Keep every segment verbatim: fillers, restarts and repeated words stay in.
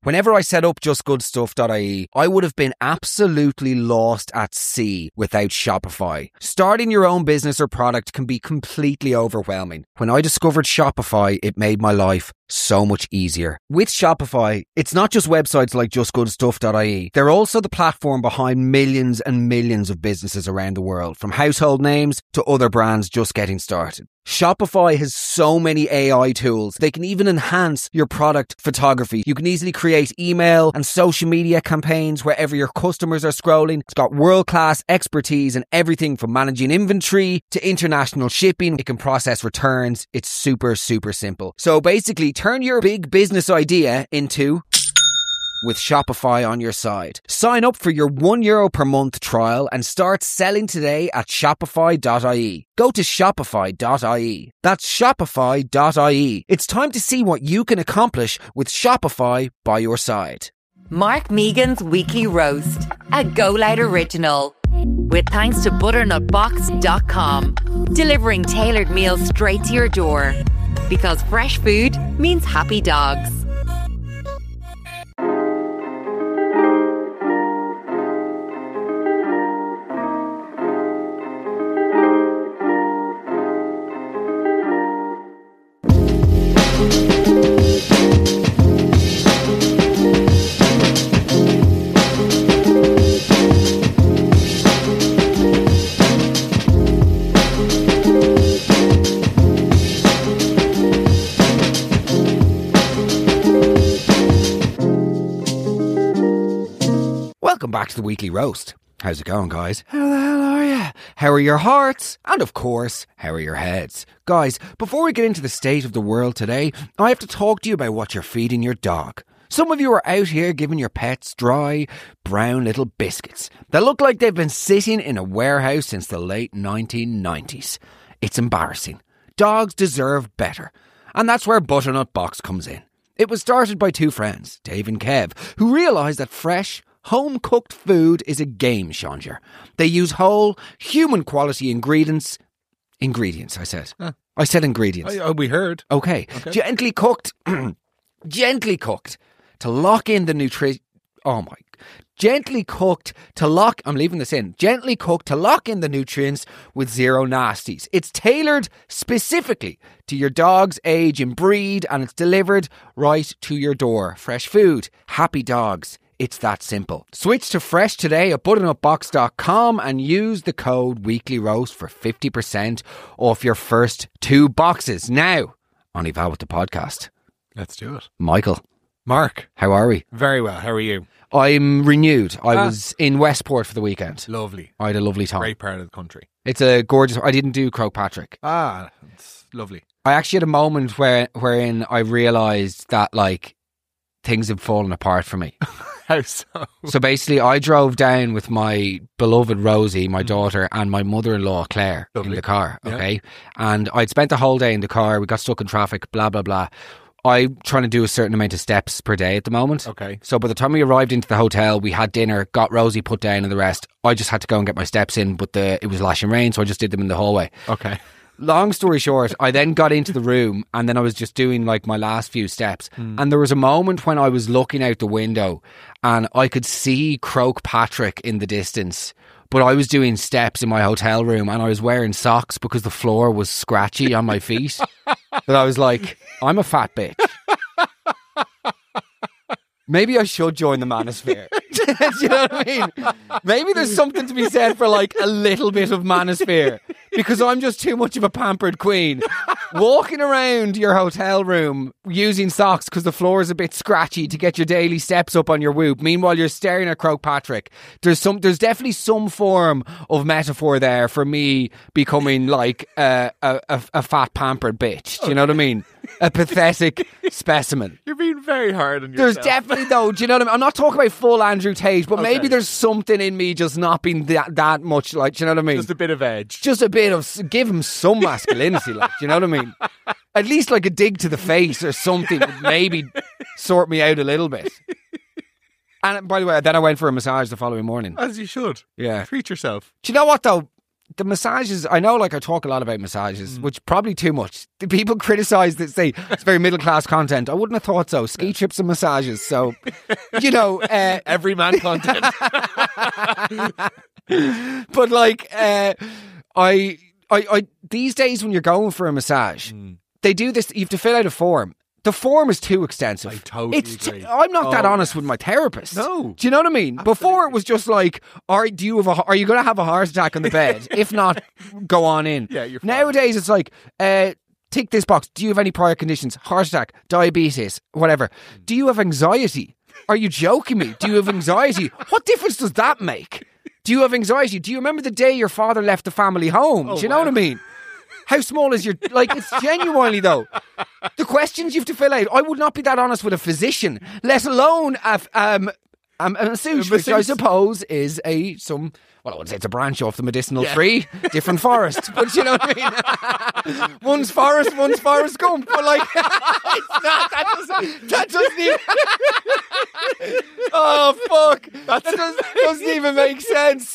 Whenever I set up just good stuff dot I E, I would have been absolutely lost at sea without Shopify. Starting your own business or product can be completely overwhelming. When I discovered Shopify, it made my life so much easier. With Shopify, it's not just websites like just good stuff dot I E. They're also the platform behind millions and millions of businesses around the world, from household names to other brands just getting started. Shopify has so many A I tools. They can even enhance your product photography. You can easily create email and social media campaigns wherever your customers are scrolling. It's got world-class expertise in everything from managing inventory to international shipping. It can process returns. It's super, super simple. So basically, turn your big business idea into with Shopify on your side. Sign up for your one euro per month trial and start selling today at shopify dot I E. Go to shopify dot I E. That's shopify dot I E. It's time to see what you can accomplish with Shopify by your side. Mark Megan's Weekly Roast, a Go Loud original. With thanks to butternut box dot com, delivering tailored meals straight to your door. Because fresh food means happy dogs. Welcome back to the Weekly Roast. How's it going, guys? How the hell are you? How are your hearts? And of course, how are your heads? Guys, before we get into the state of the world today, I have to talk to you about what you're feeding your dog. Some of you are out here giving your pets dry, brown little biscuits that look like they've been sitting in a warehouse since the late nineteen nineties. It's embarrassing. Dogs deserve better. And that's where Butternut Box comes in. It was started by two friends, Dave and Kev, who realised that fresh, home-cooked food is a game changer. They use whole, human-quality ingredients. Ingredients, I said. Huh. I said ingredients. Oh, we heard. Okay. okay. Gently cooked. gently cooked to lock in the nutrition. Oh, my. Gently cooked to lock... I'm leaving this in. Gently cooked to lock in the nutrients with zero nasties. It's tailored specifically to your dog's age and breed, and it's delivered right to your door. Fresh food. Happy dogs. It's that simple. Switch to fresh today at butternut box dot com and use the code WeeklyRoast for fifty percent off your first two boxes. Now, on Eval with the podcast. Let's do it. Michael. Mark. How are we? Very well. How are you? I'm renewed. I ah. was in Westport for the weekend. Lovely. I had a lovely time. Great part of the country. It's a gorgeous... I didn't do Croagh Patrick. Ah, it's lovely. I actually had a moment where wherein I realised that, like, things had fallen apart for me. How so? So basically, I drove down with my beloved Rosie, my mm. daughter, and my mother-in-law, Claire, Lovely. in the car, okay? Yeah. And I'd spent the whole day in the car. We got stuck in traffic, blah, blah, blah. I'm trying to do a certain amount of steps per day at the moment. Okay. So by the time we arrived into the hotel, we had dinner, got Rosie put down and the rest. I just had to go and get my steps in, but the it was lashing rain, so I just did them in the hallway. Okay. Long story short, I then got into the room and then I was just doing like my last few steps. Mm. And there was a moment when I was looking out the window and I could see Croagh Patrick in the distance. But I was doing steps in my hotel room and I was wearing socks because the floor was scratchy on my feet. That I was like, I'm a fat bitch. Maybe I should join the manosphere. Do you know what I mean? Maybe there's something to be said for like a little bit of manosphere. Because I'm just too much of a pampered queen. Walking around your hotel room using socks because the floor is a bit scratchy to get your daily steps up on your Whoop. Meanwhile, you're staring at Croagh Patrick. There's some, there's definitely some form of metaphor there for me becoming like a, a, a, a fat pampered bitch. Do you know what I mean? A pathetic specimen. You're being very hard on yourself. There's definitely though, do you know what I mean? I'm not talking about full Andrew Tate, but okay. maybe there's something in me just not being that, that much like, do you know what I mean? Just a bit of edge. Just a bit of, give him some masculinity, like, do you know what I mean? At least like a dig to the face or something would maybe sort me out a little bit. And by the way, then I went for a massage the following morning. As you should. Yeah. Treat yourself. Do you know what though? the massages, I know like I talk a lot about massages, Mm. which probably too much. The people criticise that, say it's very middle class content. I wouldn't have thought so. Ski trips and massages. So, you know. Uh, Every man content. but like, uh, I, I, I, these days when you're going for a massage, Mm. they do this, you have to fill out a form. The form is too extensive. I totally it's agree. T- I'm not that Oh, honest yes. with my therapist. No. Do you know what I mean? Before it was just like, are do you have a, are you going to have a heart attack on the bed? If not, go on in. Yeah, you're fine. Nowadays it's like, uh, tick this box. Do you have any prior conditions? Heart attack, diabetes, whatever. Do you have anxiety? Are you joking me? Do you have anxiety? What difference does that make? Do you have anxiety? Do you remember the day your father left the family home? Oh, Do you know wow. what I mean? How small is your... Like, it's genuinely, though. The questions you have to fill out, I would not be that honest with a physician, let alone a, um, um, a masseuse, A which I masseuse. suppose is a some... Well, I would say it's a branch off the medicinal Yeah. tree, different forest. But you know what I mean? One's forest, one's Forest Gump. But like, it's not. That doesn't, that doesn't even... Oh, fuck. That doesn't, doesn't even make sense.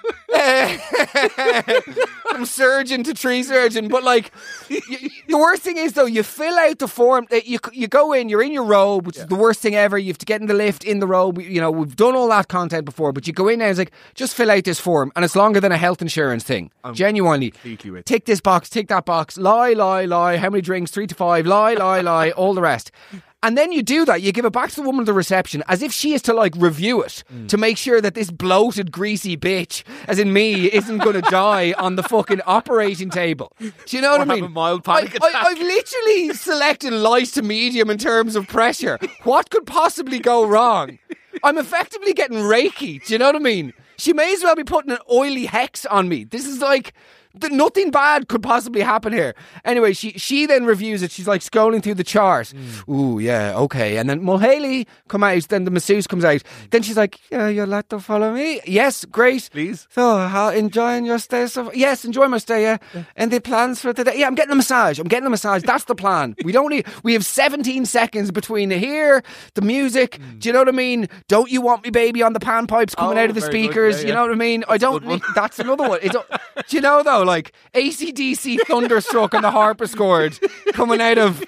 From surgeon to tree surgeon. But like, y- y- the worst thing is, though, you fill out the form. uh, You, you go in, you're in your robe, which is the worst thing ever. You have to get in the lift, in the robe. You know, we've done all that content before, but you go in there and it's like, just fill out this form. And it's longer than a health insurance thing. Genuinely. completely with you. Tick this box, tick that box, lie, lie, lie, how many drinks, three to five, lie, lie, lie, all the rest. And then you do that, you give it back to the woman at the reception as if she is to like review it to make sure that this bloated, greasy bitch, as in me, isn't going to die on the fucking operating table. Do you know what Or I mean? have a mild I, panic I, attack. I've literally selected light to medium in terms of pressure. What could possibly go wrong? I'm effectively getting Reiki. Do you know what I mean? She may as well be putting an oily hex on me. This is like... th- Nothing bad could possibly happen here. Anyway, she she then reviews it. She's like scrolling through the chart. Ooh, yeah, okay. And then Mulhaley come out. Then the masseuse comes out. Then she's like, yeah, you'd like to follow me? Yes, great. Please. So, how enjoying your stay? So yes, enjoy my stay, yeah. And the plans for today? Yeah, I'm getting a massage. I'm getting a massage. That's the plan. We don't need, we have seventeen seconds between here, the music. Do you know what I mean? Don't you want me, baby, on the panpipes coming Oh, out of the very good. speakers? Yeah, You yeah. know what I mean? I don't good one. need, that's another one. It's, do you know though, like A C D C Thunderstruck on the harpsichord coming out of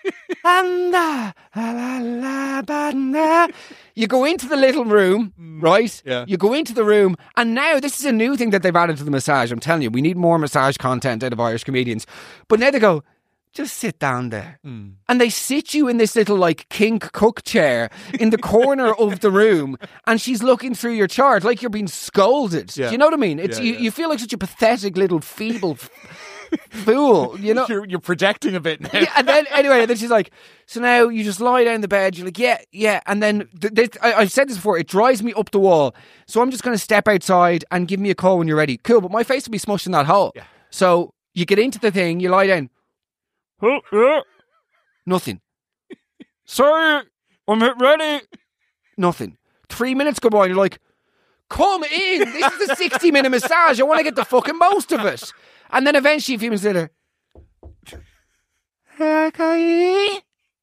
Anda, la, la, la, banda. You go into the little room, right? Yeah. You go into the room, and now this is a new thing that they've added to the massage. I'm telling you, we need more massage content out of Irish comedians. But now they go, just sit down there. And they sit you in this little like kink cook chair in the corner of the room, and she's looking through your chart like you're being scolded. Yeah. Do you know what I mean? It's Yeah, you, yeah. you feel like such a pathetic little feeble f- fool, you know? You're, you're projecting a bit now. Yeah, and then anyway, and then she's like, so now you just lie down in the bed. You're like, yeah, yeah. And then th- this, I, I've said this before. It drives me up the wall. So I'm just going to step outside and give me a call when you're ready. Cool, but my face will be smushed in that hole. Yeah. So you get into the thing. You lie down. Oh, yeah. Nothing. Sorry, I'm ready. Nothing. Three minutes go by and you're like, come in. This is a sixty minute massage. I want to get the fucking most of it. And then eventually, a few minutes later, okay.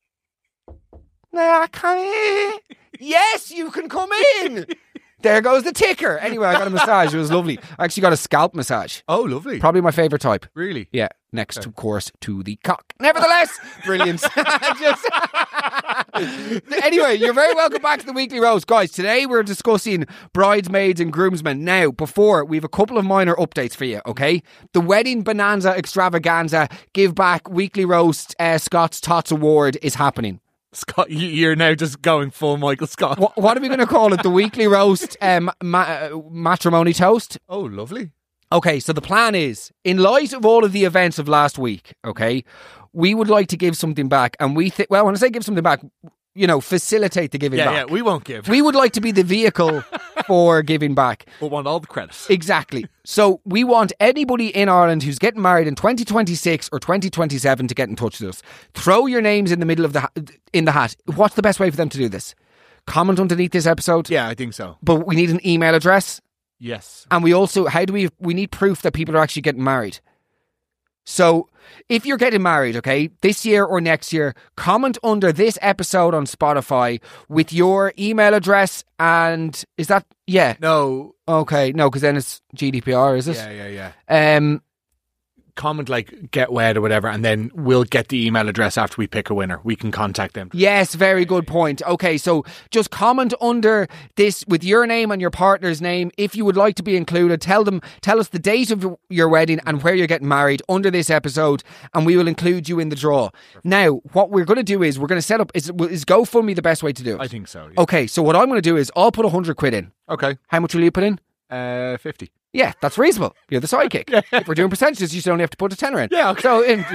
Okay. Yes, you can come in. There goes the ticker. Anyway, I got a massage. It was lovely. I actually got a scalp massage. Oh, lovely. Probably my favourite type. Really? Yeah, next, of course, to the cock. Nevertheless, brilliant. Just- anyway, you're very welcome back to the Weekly Roast. Guys, today we're discussing bridesmaids and groomsmen. Now, before, we have a couple of minor updates for you, okay? The Wedding Bonanza Extravaganza Give Back Weekly Roast uh, Scott's Tots Award is happening. Scott, you- you're now just going full Michael Scott. What, what are we going to call it? The Weekly Roast um, ma- uh, Matrimony Toast? Oh, lovely. Okay, so the plan is, in light of all of the events of last week, okay, we would like to give something back. And we think, well, when I say give something back, you know, facilitate the giving Yeah, back. yeah, we won't give. We would like to be the vehicle for giving back. We'll want all the credit. Exactly. So we want anybody in Ireland who's getting married in twenty twenty-six or twenty twenty-seven to get in touch with us. Throw your names in the middle of the ha- in the hat. What's the best way for them to do this? Comment underneath this episode. Yeah, I think so. But we need an email address. Yes. And we also, how do we, we need proof that people are actually getting married. So if you're getting married, okay, this year or next year, comment under this episode on Spotify with your email address and is that, yeah. No. Okay, no, because then it's G D P R, is it? Yeah, yeah, yeah. Um, Comment like get wed or whatever, and then we'll get the email address after we pick a winner. We can contact them. Yes, very good point. Okay, so just comment under this with your name and your partner's name if you would like to be included. Tell them, tell us the date of your wedding and where you're getting married under this episode, and we will include you in the draw. Perfect. Now, what we're going to do is we're going to set up. Is, is GoFundMe the best way to do it? I think so. Yeah. Okay, so what I'm going to do is I'll put a hundred quid in. Okay. How much will you put in? Uh, fifty. Yeah, that's reasonable. You're the sidekick. Yeah. If we're doing percentages, you should only have to put a tenner in. Yeah, okay. So, in,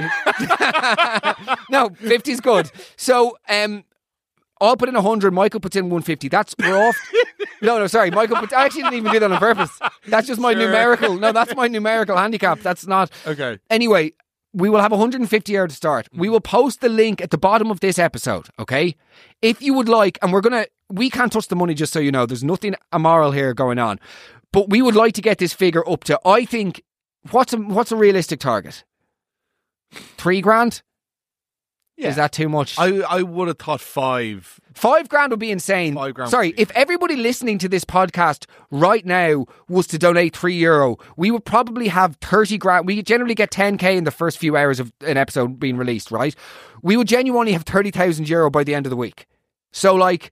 no, fifty's good. So, um, I'll put in one hundred, Michael puts in one hundred fifty. That's, we're off. No, no, sorry. Michael, put, I actually didn't even do that on purpose. That's just my sure. numerical. No, that's my numerical handicap. That's not. Okay. Anyway, we will have one hundred fifty euro to start. We will post the link at the bottom of this episode, okay? If you would like, and we're going to, we can't touch the money just so you know. There's nothing immoral here going on. But we would like to get this figure up to, I think, what's a, what's a realistic target? Three grand? Yeah. Is that too much? I, I would have thought five. Five grand would be insane. Five grand. Sorry, if everybody listening to this podcast right now was to donate three euro, we would probably have thirty grand. We generally get ten K in the first few hours of an episode being released, right? We would genuinely have thirty thousand euro by the end of the week. So, like,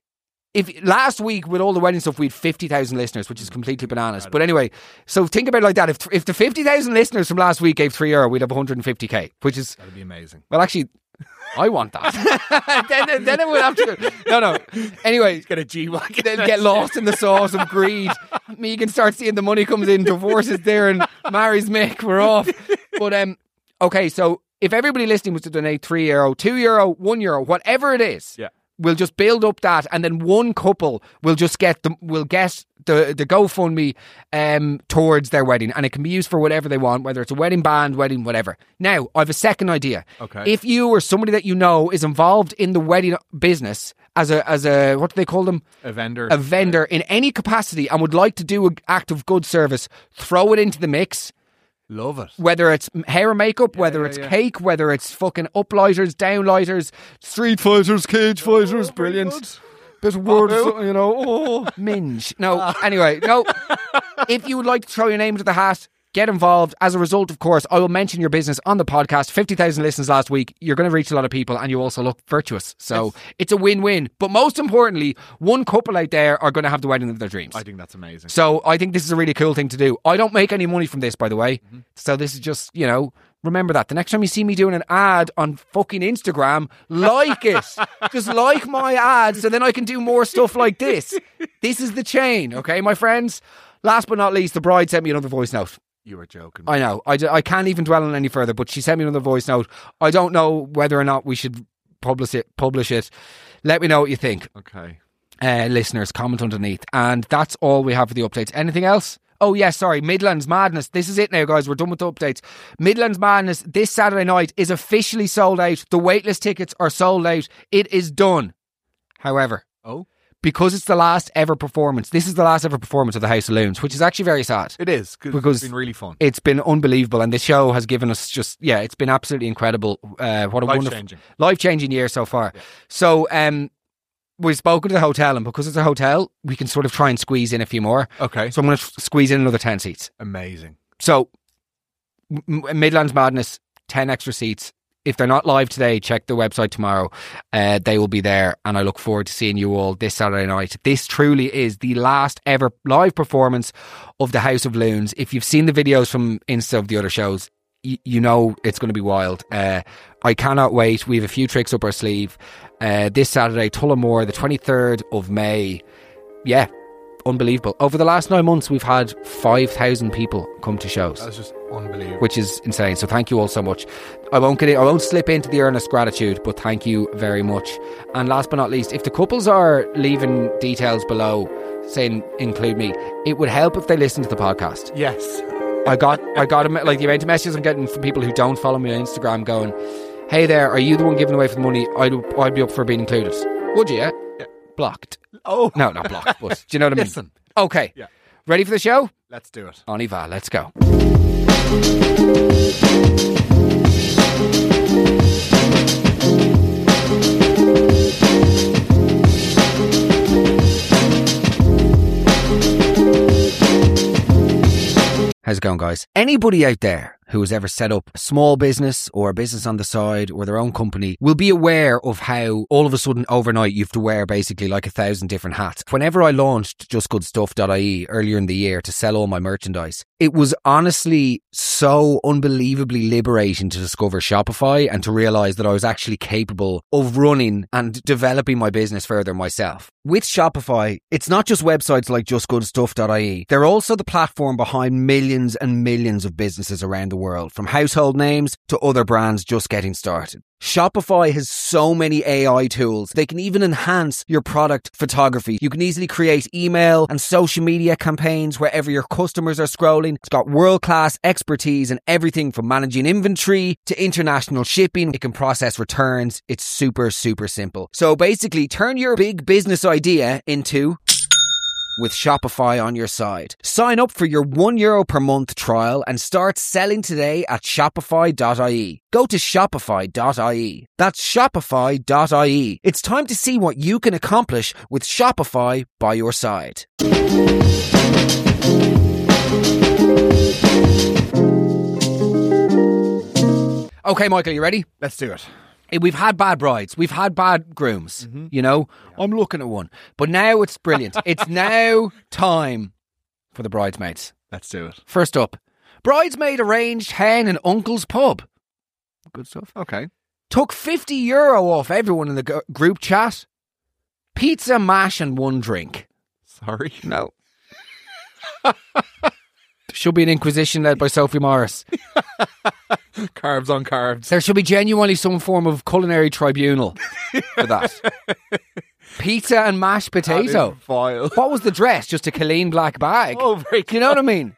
if last week with all the wedding stuff we had fifty thousand listeners, which is completely bananas. But anyway, so think about it like that. If if the fifty thousand listeners from last week gave three euro, we'd have one hundred fifty K, which is that'd be amazing. Well, actually, I want that. then then it would have to. No, no. Anyway, get a G-Wagon. They'll get lost in the sauce of greed. Megan starts seeing the money comes in, divorces Darren, marries Mick. We're off. But um, okay. So if everybody listening was to donate three euro, two euro, one euro, whatever it is, yeah. We'll just build up that, and then one couple will just get the will get the the GoFundMe um, towards their wedding, and it can be used for whatever they want, whether it's a wedding band, wedding, whatever. Now, I have a second idea. Okay. If you or somebody that you know is involved in the wedding business as a as a what do they call them? A vendor. A vendor in any capacity, and would like to do an act of good service, throw it into the mix. Love it. Whether it's hair and makeup, yeah, whether yeah, it's yeah. cake, whether it's fucking uplighters, downlighters, street fighters, cage fighters, oh, brilliant. Bit of words, oh, you know, oh, minge. No, anyway, no. If you would like to throw your name into the hat, get involved. As a result, of course, I will mention your business on the podcast. fifty thousand listens last week. You're going to reach a lot of people, and you also look virtuous. So yes. It's a win-win. But most importantly, one couple out there are going to have the wedding of their dreams. I think that's amazing. So I think this is a really cool thing to do. I don't make any money from this, by the way. Mm-hmm. So this is just, you know, remember that. The next time you see me doing an ad on fucking Instagram, like it. Just like my ad, so then I can do more stuff like this. This is the chain, okay, my friends? Last but not least, the bride sent me another voice note. You were joking. I know. I, I can't even dwell on any further, but she sent me another voice note. I don't know whether or not we should publish it. Publish it. Let me know what you think. Okay. Uh, listeners, comment underneath. And that's all we have for the updates. Anything else? Oh, yes, sorry. Midlands Madness. This is it now, guys. We're done with the updates. Midlands Madness this Saturday night is officially sold out. The waitlist tickets are sold out. It is done. However, oh, because it's the last ever performance, this is the last ever performance of the House of Loons, which is actually very sad. It is, because it's been really fun. It's been unbelievable, and the show has given us just, yeah, it's been absolutely incredible. Uh, what a life-changing. wonderful, life-changing year so far. Yeah. So, um, we've spoken to the hotel, and because it's a hotel, we can sort of try and squeeze in a few more. Okay. So I'm going to f- squeeze in another ten seats. Amazing. So, M- Midlands Madness, ten extra seats. If they're not live today, check the website tomorrow. Uh, they will be there, and I look forward to seeing you all this Saturday night. This truly is the last ever live performance of the House of Loons. If you've seen the videos from Insta of the other shows, y- you know it's going to be wild. Uh, I cannot wait. We have a few tricks up our sleeve. Uh, this Saturday, Tullamore, the twenty-third of May. Yeah, unbelievable. Over the last nine months, we've had five thousand people come to shows. That's just unbelievable. Which is insane. So thank you all so much. I won't get in, I won't slip into the earnest gratitude, but thank you very much. And last but not least, if the couples are leaving details below saying include me, it would help if they listen to the podcast. Yes. I got I got a, like the amount of messages I'm getting from people who don't follow me on Instagram going, hey there, are you the one giving away for the money? I'd, I'd be up for being included. Would you? Yeah? Yeah. Blocked. Oh. No, not blocked, but do you know what I mean? Listen. Okay. Yeah. Ready for the show? Let's do it. On y va, let's go. How's it going, guys? Anybody out there who has ever set up a small business or a business on the side or their own company will be aware of how all of a sudden overnight you have to wear basically like a thousand different hats. Whenever I launched just good stuff dot I E earlier in the year to sell all my merchandise, it was honestly so unbelievably liberating to discover Shopify and to realize that I was actually capable of running and developing my business further myself. With Shopify, it's not just websites like just good stuff dot I E. They're also the platform behind millions and millions of businesses around the world, from household names to other brands just getting started. Shopify has so many A I tools. They can even enhance your product photography. You can easily create email and social media campaigns wherever your customers are scrolling. It's got world-class expertise in everything from managing inventory to international shipping. It can process returns. It's super, super simple. So basically, turn your big business idea into... with Shopify on your side. Sign up for your one euro per month trial and start selling today at shopify dot I E. Go to shopify dot I E. That's shopify dot I E. It's time to see what you can accomplish with Shopify by your side. Okay, Michael, you ready? Let's do it. We've had bad brides. We've had bad grooms. Mm-hmm. You know, yeah. I'm looking at one. But now it's brilliant. It's now time for the bridesmaids. Let's do it. First up, bridesmaid arranged hen in uncle's pub. Good stuff. Okay. Took fifty euro off everyone in the g- group chat. Pizza, mash and one drink. Sorry? No. Should be an inquisition led by Sophie Morris. Carbs on carbs. There should be genuinely some form of culinary tribunal for that. Pizza and mashed potato. What was the dress? Just a Colleen black bag? Oh, very Do you know what I mean?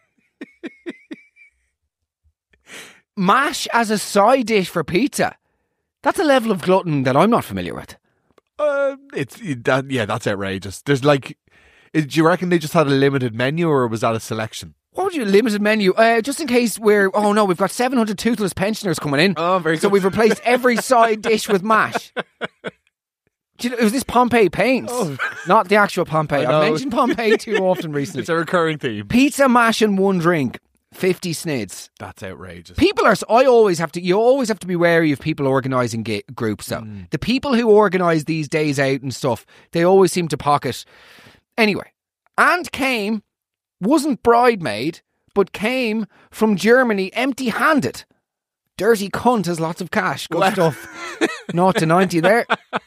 Mash as a side dish for pizza. That's a level of glutton that I'm not familiar with. Uh, it's that. Yeah, that's outrageous. There's like, do you reckon they just had a limited menu or was that a selection? What would you limited menu? Uh, just in case we're... Oh no, we've got seven hundred toothless pensioners coming in. Oh, very good. So we've replaced every side dish with mash. Do you know, it was this Pompeii Paints. Oh. Not the actual Pompeii. I've mentioned Pompeii too often recently. It's a recurring theme. Pizza, mash and one drink. fifty snids. That's outrageous. People are... I always have to... You always have to be wary of people organising ga- groups though. Mm. The people who organise these days out and stuff, they always seem to pocket. Anyway. And came... wasn't bridemaid, but came from Germany empty-handed. Dirty cunt has lots of cash. Good well. stuff. Naught to ninety there.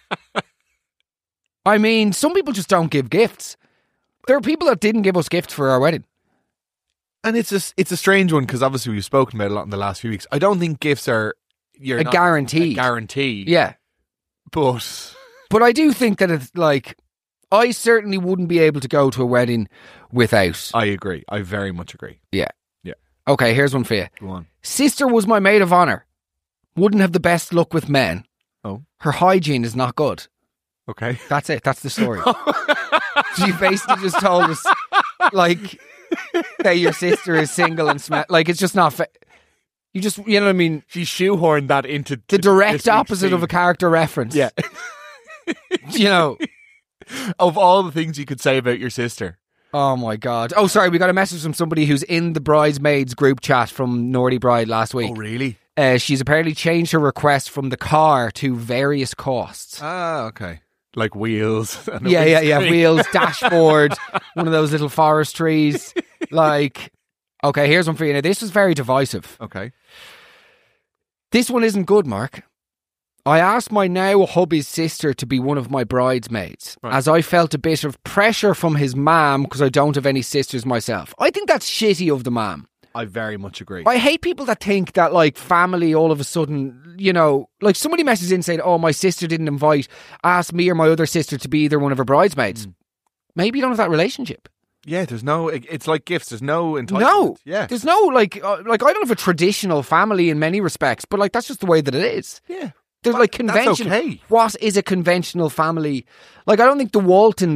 I mean, some people just don't give gifts. There are people that didn't give us gifts for our wedding. And it's a, it's a strange one because obviously we've spoken about it a lot in the last few weeks. I don't think gifts are you're a not guarantee. A guarantee. Yeah. But... But I do think that it's like... I certainly wouldn't be able to go to a wedding without. I agree. I very much agree. Yeah. Yeah. Okay, here's one for you. Go on. Sister was my maid of honour. Wouldn't have the best luck with men. Oh. Her hygiene is not good. Okay. That's it. That's the story. She basically just told us, like, that your sister is single and smell. Like, it's just not fair. You just, you know what I mean? She shoehorned that into the direct opposite of a character reference. Yeah. You know. Of all the things you could say about your sister. Oh my God. Oh, sorry, we got a message from somebody who's in the bridesmaids group chat from Naughty Bride last week. Oh, really? Uh, she's apparently changed her request from the car to various costs. Ah, okay. Like wheels. And yeah, yeah, yeah. Wheels, dashboard, one of those little forest trees. Like, okay, here's one for you. Now, this was very divisive. Okay. This one isn't good, Mark. I asked my now hubby's sister to be one of my bridesmaids, right, as I felt a bit of pressure from his mum because I don't have any sisters myself. I think that's shitty of the mum. I very much agree. I hate people that think that, like, family all of a sudden, you know, like somebody messages in saying, oh, my sister didn't invite, ask me or my other sister to be either one of her bridesmaids. Mm. Maybe you don't have that relationship. Yeah, there's no, it's like gifts. There's no entitlement. No. Yeah. There's no, like, uh, like I don't have a traditional family in many respects, but, like, that's just the way that it is. Yeah. There's like convention. Okay. What is a conventional family? Like, I don't think the Waltons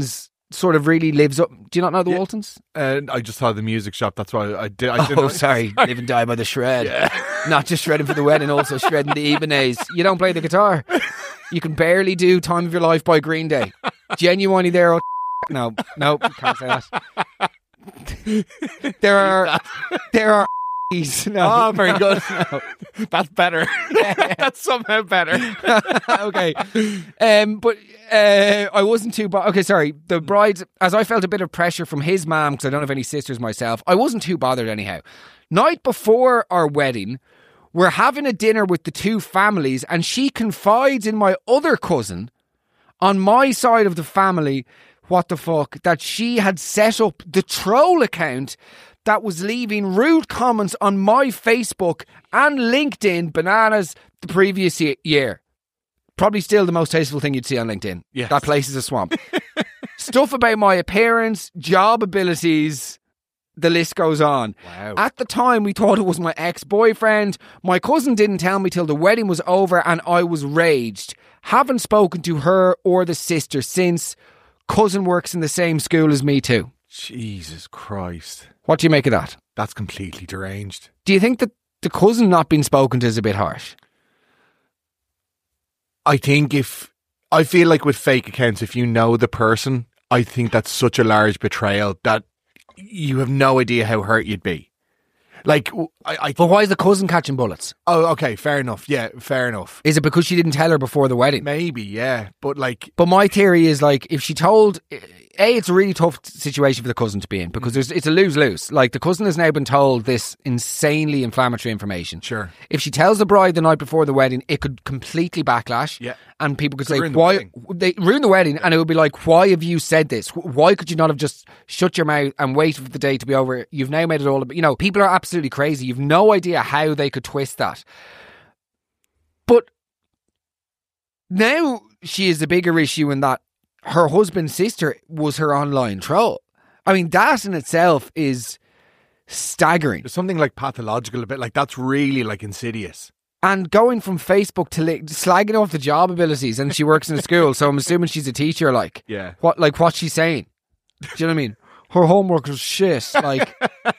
sort of really lives up. Do you not know the Yeah. Waltons? And I just saw the music shop. That's why I did. I Oh, didn't. sorry. Live and die by the shred. Not just shredding for the wedding, also shredding the Ibanez. You don't play the guitar. You can barely do Time of Your Life by Green Day. Genuinely there. Oh, no, no, you can't say that. There are, there are. No, Oh, very good. No. That's better. That's somehow better. Okay. Um, but uh, I wasn't too... Bo- okay, sorry. The bride, as I felt a bit of pressure from his mum, because I don't have any sisters myself, I wasn't too bothered anyhow. Night before our wedding, we're having a dinner with the two families, and she confides in my other cousin, on my side of the family, what the fuck, that she had set up the troll account that was leaving rude comments on my Facebook and LinkedIn bananas the previous ye- year. Probably still the most tasteful thing you'd see on LinkedIn. Yes. That place is a swamp. Stuff about my appearance, job abilities, the list goes on. Wow. At the time, we thought it was my ex-boyfriend. My cousin didn't tell me till the wedding was over and I was raged. Haven't spoken to her or the sister since. Cousin works in the same school as me too. Jesus Christ. What do you make of that? That's completely deranged. Do you think that the cousin not being spoken to is a bit harsh? I think if... I feel like with fake accounts, if you know the person, I think that's such a large betrayal that you have no idea how hurt you'd be. Like, w- I... I But why is the cousin catching bullets? oh, okay, fair enough. Yeah, fair enough. Is it because she didn't tell her before the wedding? Maybe, yeah. But like... But my theory is like, if she told... A, it's a really tough situation for the cousin to be in because there's, it's a lose-lose. Like, the cousin has now been told this insanely inflammatory information. Sure. If she tells the bride the night before the wedding, it could completely backlash. Yeah. And people could Could say, ruin the why... wedding. They ruin the wedding, and it would be like, why have you said this? Why could you not have just shut your mouth and waited for the day to be over? You've now made it all... You know, people are absolutely crazy. You've no idea how they could twist that. But now she is a bigger issue in that her husband's sister was her online troll. I mean, that in itself is staggering. There's something like pathological, a bit like that's really like insidious. And going from Facebook to li- slagging off the job abilities, and she works in a school, so I'm assuming she's a teacher. Like, Yeah. what, like what's she saying? Do you know what I mean? Her homework was shit. Like,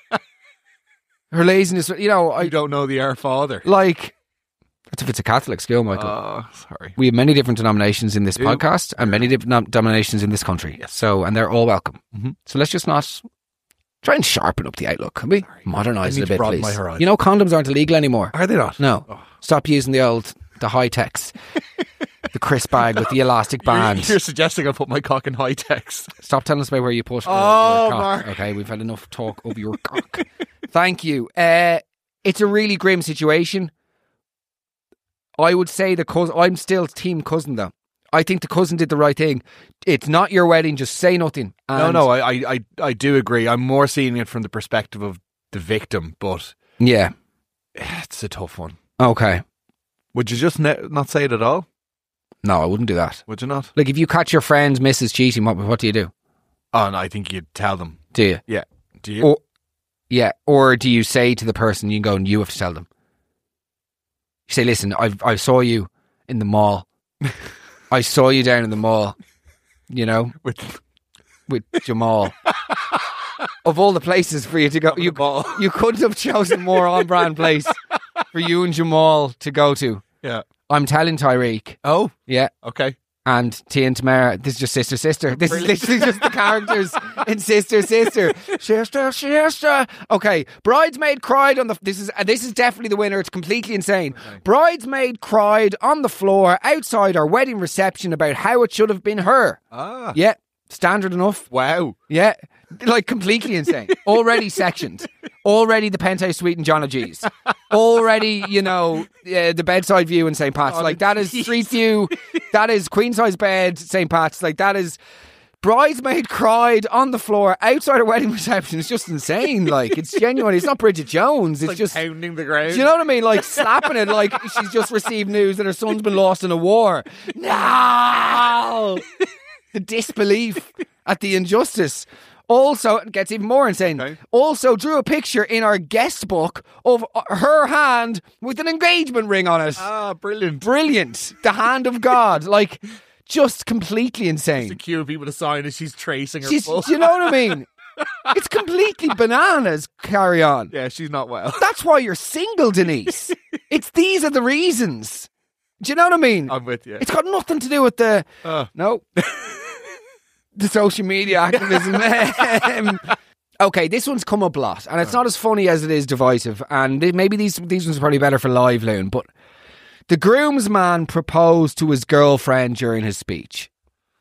her laziness. You know, I I don't know the Our Father. like. That's if it's a Catholic school, Michael. Oh, sorry. We have many different denominations in this Do. podcast and many different denominations in this country. Yes. So, and they're all welcome. Mhm. So let's just not try and sharpen up the outlook, can we? Modernise I need it a to bit, broaden please. my horizon. You know, condoms aren't illegal anymore. Are they not? No. Oh. Stop using the old, the high techs, the crisp bag with the elastic band. You're, you're suggesting I put my cock in high text. Stop telling us about where you put your, Oh, your cock. Mark. Okay, we've had enough talk of your cock. Thank you. Uh, it's a really grim situation. I would say the cousin, I'm still team cousin though. I think the cousin did the right thing. It's not your wedding, just say nothing. No, And- no, I, I, I, I do agree. I'm more seeing it from the perspective of the victim, but Yeah. it's a tough one. Okay. Would you just ne- not say it at all? No, I wouldn't do that. Would you not? Like if you catch your friend's missus cheating, what, what do you do? Oh, no, I think you'd tell them. Do you? Yeah. Do you? Or, yeah. Or do you say to the person, you go and you have to tell them? You say, listen, I I saw you in the mall. I saw you down in the mall, you know, With with Jamal. Of all the places for you to go, you, ball. you couldn't have chosen a more on-brand place for you and Jamal to go to. Yeah. I'm telling Tyreek. Oh, Yeah. okay. And Tia and Tamara, this is just sister, sister. This is literally just the characters in sister, sister, sister, sister. Okay, bridesmaid cried on the. This is uh, this is definitely the winner. It's completely insane. Okay. Bridesmaid cried on the floor outside our wedding reception about how it should have been her. Ah. Yeah, standard enough. Wow. Yeah, like completely insane. Already sectioned. Already the penthouse suite in John O'Gee's. Already, you know, uh, the bedside view in Saint Pat's. Oh, like that is street view. That is queen size bed, Saint Pat's. Like that is bridesmaid cried on the floor outside a wedding reception. It's just insane. Like it's genuine. It's not Bridget Jones. It's, Like just pounding the ground. do you know what I mean? Like slapping it like she's just received news that her son's been lost in a war. No! The disbelief at the injustice. Also, it gets even more insane. Okay. Also drew a picture in our guest book of her hand with an engagement ring on it. Ah, brilliant. Brilliant. The hand of God. Like, just completely To insane. cue people to sign as she's tracing her She's, pulse. do you know what I mean? It's completely bananas. Carry on. Yeah, she's not well. That's why you're single, Denise. It's these are the reasons. Do you know what I mean? I'm with you. It's got nothing to do with the Uh. no, the social media activism. Um, okay, this one's come up a lot, and it's not as funny as it is divisive. And th- maybe these these ones are probably better for live, Loon. But the groomsman proposed to his girlfriend during his speech.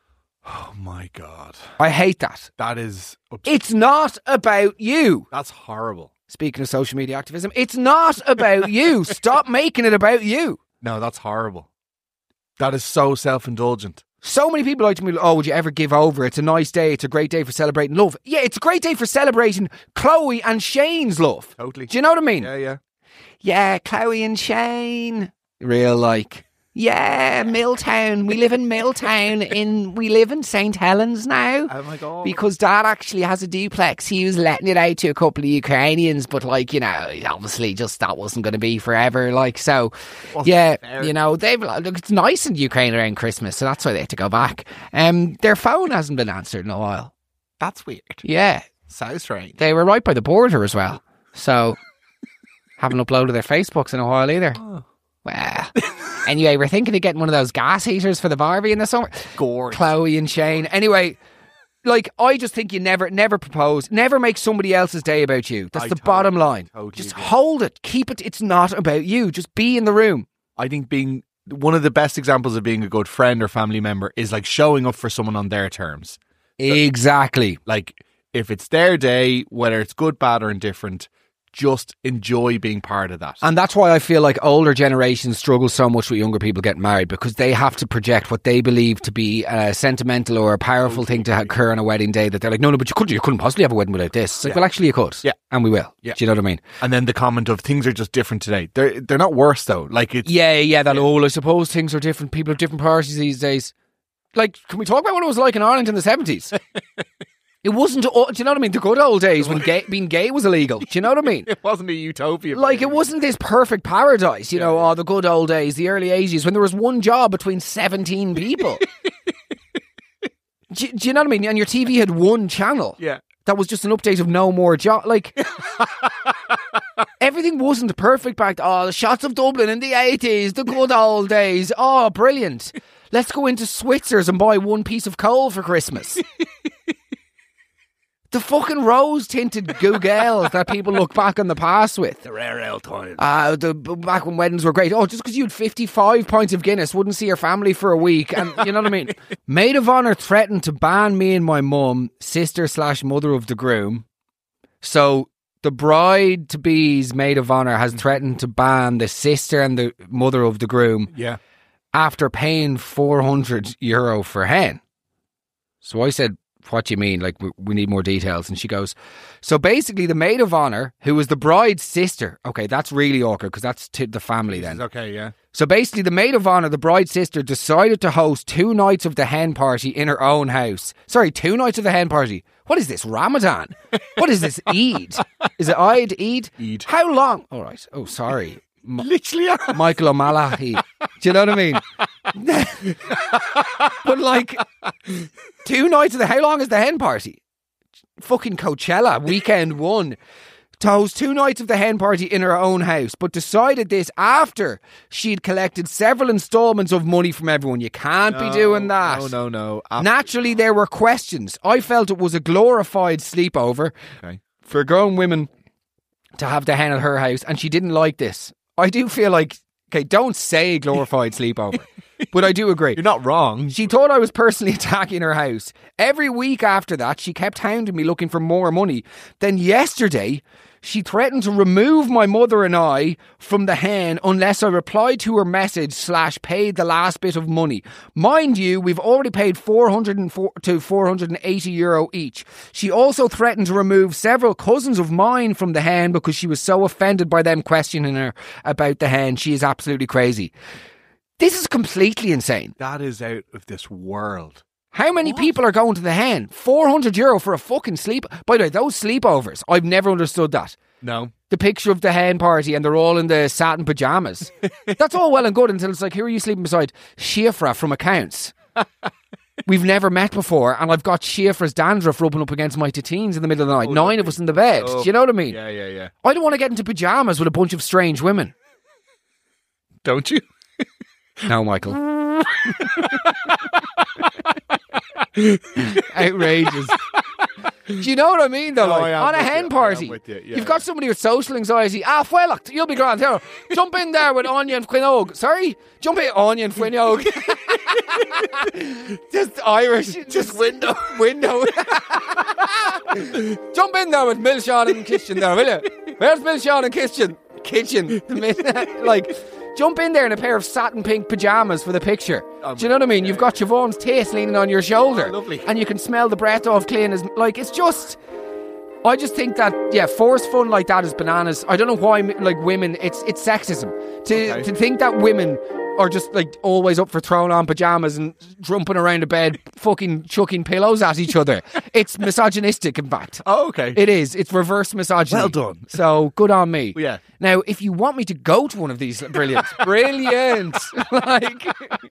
Oh my God. I hate that. That is... Ups- It's not about you. That's horrible. Speaking of social media activism, it's not about you. Stop making it about you. No, that's horrible. That is so self-indulgent. So many people like to me, oh, would you ever give over? It's a nice day. It's a great day for celebrating love. Yeah, it's a great day for celebrating Chloe and Shane's love. Totally. Do you know what I mean? Yeah, yeah. Yeah, Chloe and Shane. Real like. Yeah, Milltown. We live in Milltown. In we live in Saint Helens now. Oh my God. Because Dad actually has a duplex. He was letting it out to a couple of Ukrainians, but like, you know, obviously just that wasn't going to be forever. Like, so, Wasn't yeah, fair. you know, they've look, it's nice in Ukraine around Christmas, so that's why they had to go back. Um, their phone hasn't been answered in a while. That's weird. Yeah, So strange. they were right by the border as well. So, haven't uploaded their Facebooks in a while either. Oh. Well, anyway, we're thinking of getting one of those gas heaters for the Barbie in the summer. Gorgeous. Chloe and Shane. Anyway, like, I just think you never, never propose, never make somebody else's day about you. That's I the totally- bottom line. totally Just agree. hold it. Keep it. It's not about you. Just be in the room. I think being one of the best examples of being a good friend or family member is like showing up for someone on their terms. Exactly. Like if it's their day, whether it's good, bad or indifferent, just enjoy being part of that. And that's why I feel like older generations struggle so much with younger people getting married, because they have to project what they believe to be a sentimental or a powerful thing to occur on a wedding day, that they're like, no, no, but you couldn't, you couldn't possibly have a wedding without this. It's like, Yeah. well, actually you could. Yeah. And we will. Yeah. Do you know what I mean? And then the comment of things are just different today. They're they're not worse though. Like it's Yeah, yeah, that, oh, I suppose things are different. People have different priorities these days. Like, can we talk about what it was like in Ireland in the seventies? It wasn't, do you know what I mean? The good old days when gay, being gay was illegal. Do you know what I mean? it wasn't a utopia. Like, it wasn't this perfect paradise, you know, oh, the good old days, the early eighties, when there was one job between seventeen people. do, do you know what I mean? And your T V had one channel. Yeah. That was just an update of no more job. Like, everything wasn't perfect back then. Oh, the shots of Dublin in the eighties, the good old days. Oh, brilliant. Let's go into Switzer's and buy one piece of coal for Christmas. The fucking rose-tinted Googles that people look back on the past with. The rare ale time. Uh, the, back when weddings were great. Oh, just because you had fifty-five pints of Guinness, wouldn't see your family for a week. And you know what I mean? Maid of Honour threatened to ban me and my mum, sister slash mother of the groom. So the bride-to-be's Maid of Honour has threatened to ban the sister and the mother of the groom Yeah. after paying four hundred euro for hen. So I said, what do you mean? Like, we, we need more details. And she goes, so basically the maid of honour, who was the bride's sister. Okay, that's really awkward because that's to the family then. Okay, yeah. So basically the maid of honour, the bride's sister, decided to host two nights of the hen party in her own house. Sorry, two nights of the hen party. What is this, Ramadan? What is this, Eid? Is it Eid? Eid? Eid. How long? All right. Oh, sorry. M- Literally. Michael O'Malley. Do you know what I mean? But like, two nights of the, how long is the hen party? Fucking Coachella, weekend one. To host two nights of the hen party in her own house, but decided this after she'd collected several installments of money from everyone. You can't be doing that. No, no, no. Absolutely. Naturally, there were questions. I felt it was a glorified sleepover Okay. for grown women to have the hen at her house, and she didn't like this. I do feel like, okay, don't say glorified sleepover, but I do agree. You're not wrong. She thought I was personally attacking her house. Every week after that, she kept hounding me looking for more money. Then yesterday, she threatened to remove my mother and I from the hen unless I replied to her message slash paid the last bit of money. Mind you, we've already paid four hundred to four hundred eighty euro each. She also threatened to remove several cousins of mine from the hen because she was so offended by them questioning her about the hen. She is absolutely crazy. This is completely insane. That is out of this world. How many people are going to the hen? four hundred euro for a fucking sleep. By the way, those sleepovers, I've never understood that. No. The picture of the hen party and they're all in the satin pyjamas. That's all well and good until it's like, who are you sleeping beside? Shifra from accounts. We've never met before, and I've got Schaefer's dandruff rubbing up against my teens in the middle of the night. Oh, Nine lovely. of us in the bed. Oh, do you know what I mean? Yeah, yeah, yeah. I don't want to get into pyjamas with a bunch of strange women. Don't you? No, Michael. Outrageous. Do you know what I mean, though? No, like, on a hen you. party, you. Yeah, you've got yeah. somebody with social anxiety. Ah, well, look, you'll be grand. Here, jump in there with Anya and Quinogue. Sorry? Jump in, Anya and Quinogue. Just Irish. Just window. Window. Jump in there with Milshawn and Kitchen there, will you? Where's Milshawn and Kitchen? Kitchen. Like... Jump in there in a pair of satin pink pyjamas for the picture. Um, Do you know what I mean? Yeah, You've got Siobhan's taste leaning on your shoulder. Oh, lovely. And you can smell the breath off clean as... Like, it's just... I just think that, yeah, forced fun like that is bananas. I don't know why, like, women... It's it's sexism. To okay. to think that women are just, like, always up for throwing on pyjamas and jumping around the bed, fucking chucking pillows at each other. It's misogynistic, in fact. Oh, okay. It is. It's reverse misogyny. Well done. So, good on me. Yeah. Now, if you want me to go to one of these... Brilliant. Brilliant. Like...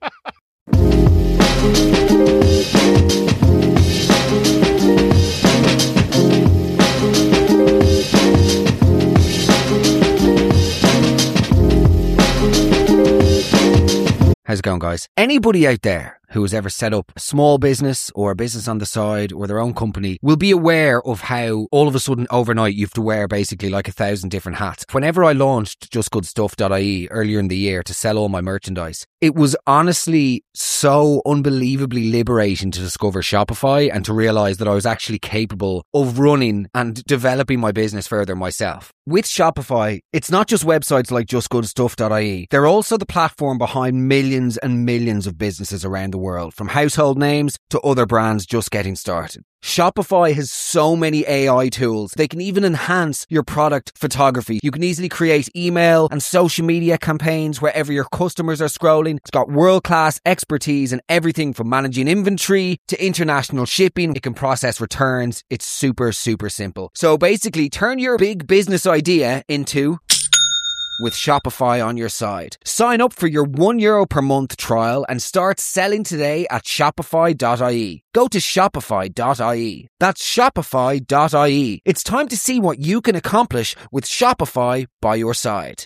How's it going, guys? Anybody out there who has ever set up a small business or a business on the side or their own company will be aware of how all of a sudden overnight you have to wear basically like a thousand different hats. Whenever I launched just good stuff dot I E earlier in the year to sell all my merchandise, it was honestly so unbelievably liberating to discover Shopify and to realize that I was actually capable of running and developing my business further myself. With Shopify, it's not just websites like just good stuff dot I E. They're also the platform behind millions and millions of businesses around the world, from household names to other brands just getting started. Shopify has so many A I tools. They can even enhance your product photography. You can easily create email and social media campaigns wherever your customers are scrolling. It's got world-class expertise in everything from managing inventory to international shipping. It can process returns. It's super, super simple. So basically, turn your big business idea into... with Shopify on your side. Sign up for your one euro per month trial and start selling today at shopify dot I E. Go to shopify dot I E. That's shopify dot I E. It's time to see what you can accomplish with Shopify by your side.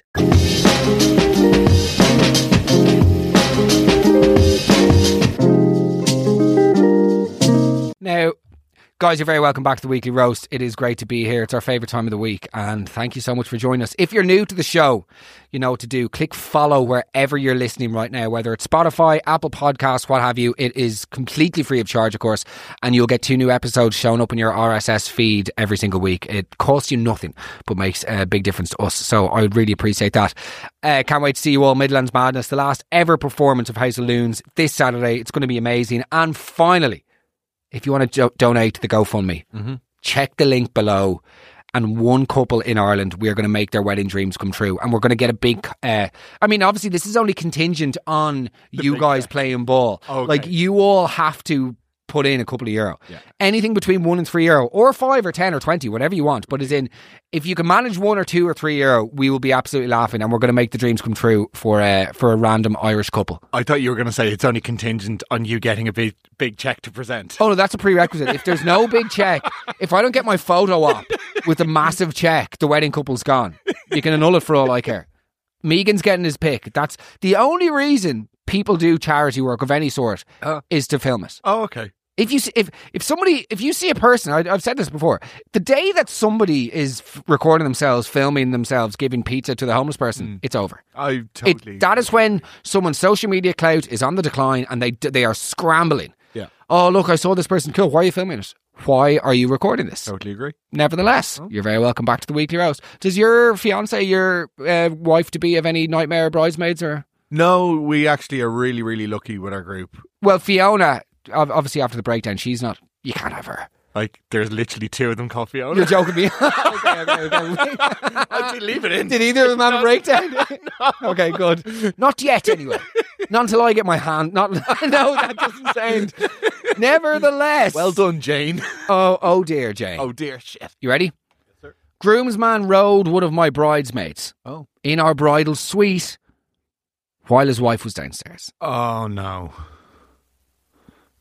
Now, guys, you're very welcome back to the Weekly Roast. It is great to be here. It's our favourite time of the week, and thank you so much for joining us. If you're new to the show, you know what to do. Click follow wherever you're listening right now, whether it's Spotify, Apple Podcasts, what have you. It is completely free of charge, of course, and you'll get two new episodes showing up in your R S S feed every single week. It costs you nothing, but makes a big difference to us, so I would really appreciate that. Uh, can't wait to see you all. Midlands Madness, the last ever performance of House of Loons this Saturday. It's going to be amazing. And finally, if you want to jo- donate to the GoFundMe, mm-hmm. check the link below. And one couple in Ireland, we're going to make their wedding dreams come true. And we're going to get a big... Uh, I mean, obviously, this is only contingent on the you guys guy. playing ball. Okay. Like, you all have to put in a couple of euro. Yeah. Anything between one and three euro, or five or ten or twenty, whatever you want. But as in, if you can manage one or two or three euro, we will be absolutely laughing, and we're going to make the dreams come true for a, for a random Irish couple. I thought you were going to say it's only contingent on you getting a big big check to present. Oh no, that's a prerequisite. If there's no big check, if I don't get my photo op with a massive check, the wedding couple's gone. You can annul it for all I care. Megan's getting his pick. That's the only reason people do charity work of any sort, uh, is to film it. Oh, okay. If you if if somebody if you see a person, I, I've said this before, the day that somebody is f- recording themselves, filming themselves, giving pizza to the homeless person, mm. it's over. I totally. It, that is when someone's social media clout is on the decline, and they they are scrambling. Yeah. Oh look, I saw this person. Cool. Why are you filming it? Why are you recording this? Totally agree. Nevertheless, oh. you're very welcome back to the Weekly Roast. Does your fiance, your uh, wife to be, have any nightmare bridesmaids or? No, we actually are really really lucky with our group. Well, Fiona. Obviously, after the breakdown, she's not. You can't have her. Like, there's literally two of them called Fiona. You're joking me. okay, okay, okay. I'd leave it in. Did either of them have a breakdown? No. Okay, good. Not yet, anyway. Not until I get my hand. Not. No, that doesn't sound. Nevertheless. Well done, Jane. Oh, oh dear, Jane. Oh dear, shit. You ready? Yes, sir. Groomsman rode one of my bridesmaids. Oh. In our bridal suite, while his wife was downstairs. Oh no.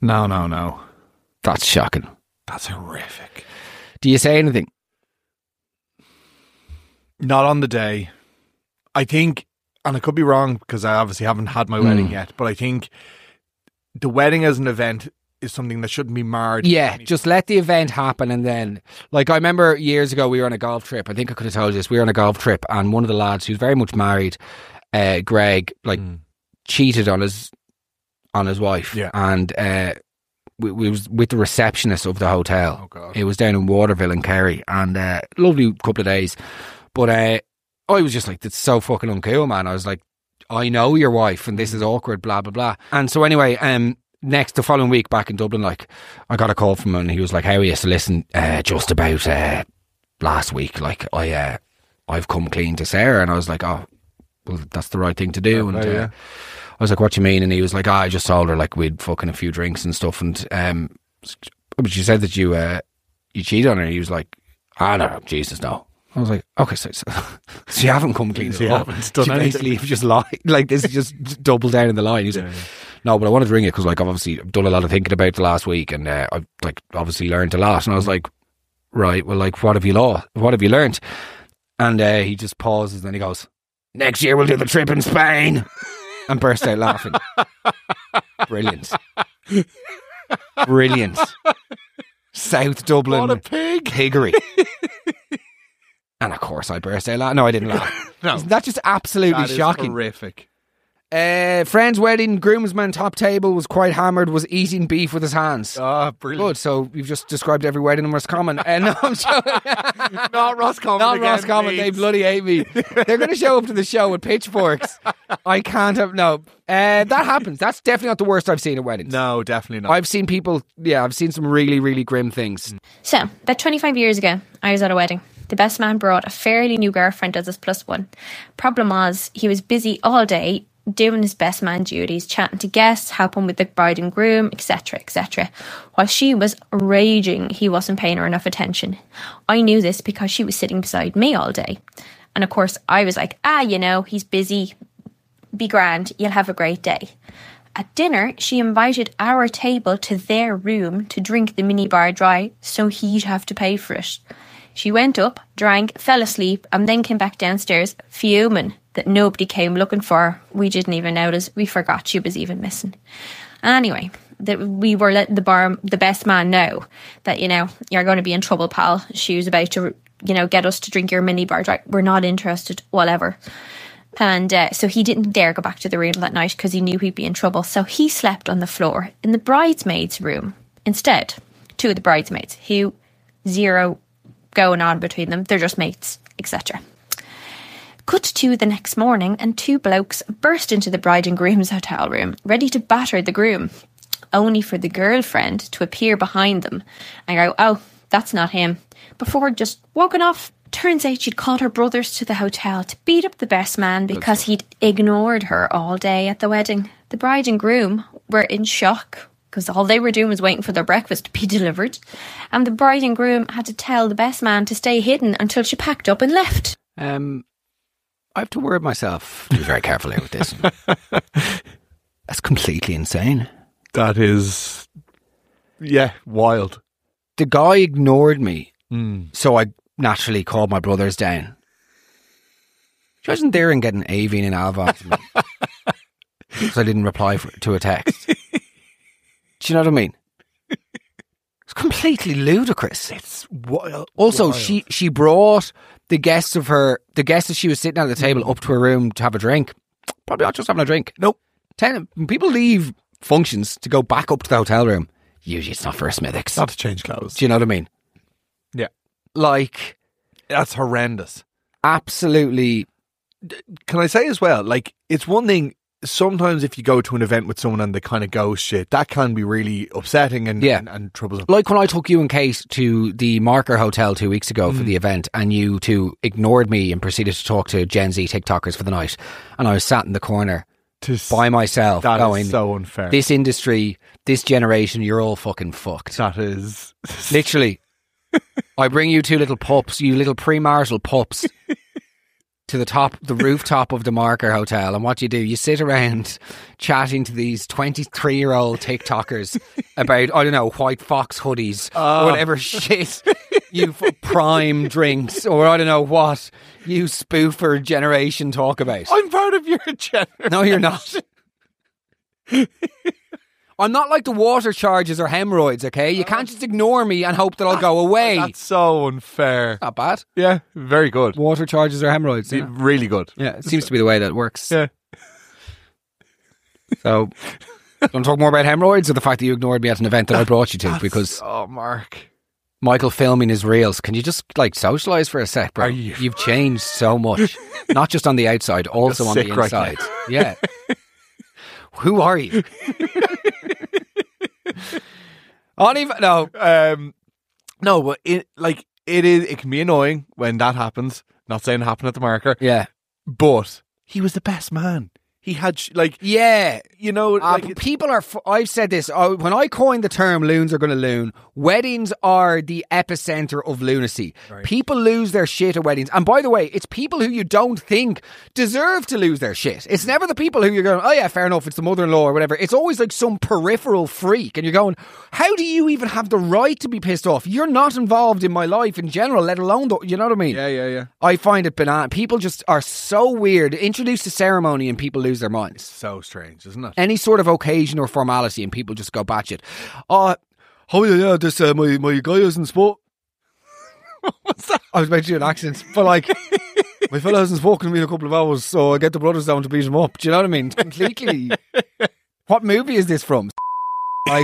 No, no, no. That's shocking. That's horrific. Do you say anything? Not on the day. I think, and I could be wrong because I obviously haven't had my mm. wedding yet, but I think the wedding as an event is something that shouldn't be marred. Yeah, just let the event happen and then, like I remember years ago we were on a golf trip. I think I could have told you this. We were on a golf trip and one of the lads who's very much married, uh, Greg, like mm. cheated on his on his wife. Yeah. And uh, we, we was with the receptionist of the hotel. Oh God. It was down in Waterville in Kerry and uh, lovely couple of days. But uh, I was just like, that's so fucking uncool, man. I was like, I know your wife and this is awkward, blah, blah, blah. And so anyway, um, next, the following week back in Dublin, like, I got a call from him and he was like, how are you? So listen, uh, just about uh, last week, like, I, uh, I've come clean to Sarah. And I was like, oh, well, that's the right thing to do. Yeah, and uh, yeah. I was like, what do you mean? And he was like, oh, I just told her, like, we'd fucking a few drinks and stuff. And um, but she said that you uh, you cheated on her. He was like, ah, no, Jesus, no. I was like, okay, so, so, so you haven't come clean. So you haven't done she anything. basically just lied. Like, this is just double down in the line. He's yeah, like, yeah. no, but I wanted to ring it because, like, I've obviously done a lot of thinking about the last week and uh, I've, like, obviously learned a lot. And I was like, right, well, like, what have you law? What have you learned? And uh, he just pauses and then he goes, next year we'll do the trip in Spain. And burst out laughing. Brilliant. Brilliant. South Dublin. What a pig. Piggery. And of course I burst out laughing. No, I didn't laugh. No. Isn't that just absolutely That is shocking? horrific. Uh, friend's wedding, groomsman top table was quite hammered, was eating beef with his hands. Oh, brilliant. Good, so you've just described every wedding in Roscommon. Uh, no, I'm joking. Not Roscommon Not again, Roscommon, please. they bloody hate me. They're going to show up to the show with pitchforks. I can't have, no. Uh, that happens. That's definitely not the worst I've seen at weddings. No, definitely not. I've seen people, yeah, I've seen some really, really grim things. So, about twenty-five years ago, I was at a wedding. The best man brought a fairly new girlfriend as his plus one. Problem was, he was busy all day doing his best man duties, chatting to guests, helping with the bride and groom, et cetera, et cetera. While she was raging he wasn't paying her enough attention. I knew this because she was sitting beside me all day. And of course, I was like, ah, you know, he's busy. Be grand. You'll have a great day. At dinner, she invited our table to their room to drink the minibar dry, so he'd have to pay for it. She went up, drank, fell asleep, and then came back downstairs fuming that nobody came looking for her. We didn't even notice. We forgot she was even missing. Anyway, that we were letting the bar, the best man know that, you know, you're going to be in trouble, pal. She was about to, you know, get us to drink your minibar dry. We're not interested, whatever. And uh, so he didn't dare go back to the room that night because he knew he'd be in trouble. So he slept on the floor in the bridesmaids' room instead. Two of the bridesmaids who zero going on between them. They're just mates, et cetera. Cut to the next morning and two blokes burst into the bride and groom's hotel room, ready to batter the groom, only for the girlfriend to appear behind them and go, oh, that's not him. Before just walking off. Turns out she'd called her brothers to the hotel to beat up the best man because he'd ignored her all day at the wedding. The bride and groom were in shock because all they were doing was waiting for their breakfast to be delivered. And the bride and groom had to tell the best man to stay hidden until she packed up and left. Um, I have to word myself to be very careful here with this. That's completely insane. That is, yeah, wild. The guy ignored me, Mm. so I naturally called my brothers down. She wasn't there and getting Avine and Alvon to me because I didn't reply for, to a text. Do you know what I mean? It's completely ludicrous. It's wild. Also, wild. she she brought the guests of her, the guests that she was sitting at the table up to her room to have a drink. Probably not just having a drink. Nope. Ten, when people leave functions to go back up to the hotel room, usually it's not for a Smithwick's. Not to change clothes. Do you know what I mean? Yeah. Like, that's horrendous. Absolutely. Can I say as well, like, it's one thing, sometimes if you go to an event with someone and they kind of go shit, that can be really upsetting and, yeah. and, and troublesome. Like when I took you and Kate to the Marker Hotel two weeks ago mm. for the event, and you two ignored me and proceeded to talk to Gen Z TikTokers for the night, and I was sat in the corner to by myself that going, is so unfair. This industry, this generation, you're all fucking fucked. That is... Literally. I bring you two little pups, you little premarital pups, to the top, the rooftop of the Marker Hotel, and what do you do? You sit around chatting to these twenty-three-year-old TikTokers about, I don't know, white fox hoodies Oh. or whatever shit you f- prime drinks or I don't know what you spoofer generation talk about. I'm part of your generation. No, you're not. I'm not like the water charges or hemorrhoids, okay? You can't just ignore me and hope that I'll go away. That's so unfair. Not bad. Yeah, very good. Water charges or hemorrhoids. Yeah, really good. Yeah, it seems to be the way that it works. Yeah. So, do you want to talk more about hemorrhoids or the fact that you ignored me at an event that I brought you to? Because Oh, Mark. Michael filming his reels. Can you just, like, socialise for a sec, bro? Are you- You've changed so much. Not just on the outside, also on the sick right inside. Yeah. Who are you? I don't even know. Um, no, but it like it is. It can be annoying when that happens. Not saying it happened at the Marker, Yeah. but he was the best man. He had sh- like Yeah. you know Uh, like but people are. F- I've said this uh, when I coined the term "loons are going to loon." Weddings are the epicenter of lunacy. People lose their shit at weddings, and by the way, it's people who you don't think deserve to lose their shit. It's never the people who you're going, "Oh yeah, fair enough." It's the mother-in-law or whatever. It's always like some peripheral freak, and you're going, "How do you even have the right to be pissed off? You're not involved in my life in general, let alone the, you know what I mean?" yeah, yeah, yeah. I find it banana. People just are so weird. Introduce a ceremony and people lose their minds. So strange, isn't it? Any sort of occasion or formality and people just go batshit. Oh, oh yeah, yeah, this, uh, my, my guy isn't sport. What's that? I was about to do an accent, but like, my fella hasn't spoken to me in a couple of hours, so I get the brothers down to beat him up. Do you know what I mean? It's completely. What movie is this from? Like,